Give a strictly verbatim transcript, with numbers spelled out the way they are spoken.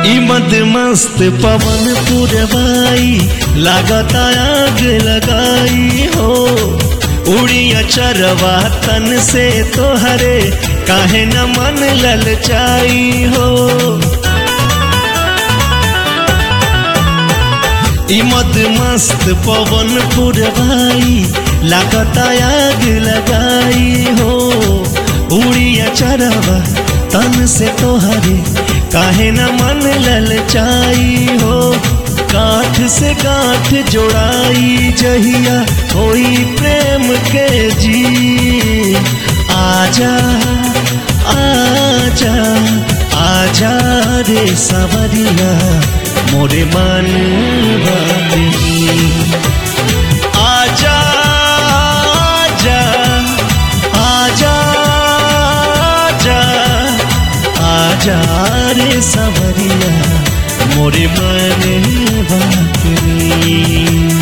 ई मद मस्त पवन पुरवाई लागता आग लगाई हो। उड़िया चरवा तन से तोहरे काहे न मन ललचाई हो। ई मद मस्त पवन पुरवाई लागता आग लगाई हो। उड़िया चरवा तन से तोहरे काहे न मन ललचाई हो। काठ से काठ जोड़ाई जहिया होई प्रेम के जी। आजा आजा आजा रे सवरिया मोरे मन बानी। आजा आजा आजा आजा आजा रे सवरिया मोरे मन बानी।